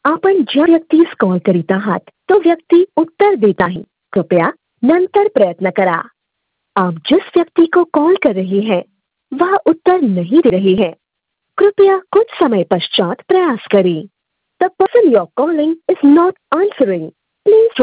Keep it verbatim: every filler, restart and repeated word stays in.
आपण ज्या व्यक्तीस कॉल करीत आहात तो व्यक्ति उत्तर देत आहे. कृपया नंतर प्रयत्न करा. आप जिस व्यक्ति को कॉल कर रहे हैं वह उत्तर नहीं दे रहे हैं. कृपया कुछ समय पश्चात प्रयास करें. The person you're calling is not answering. Please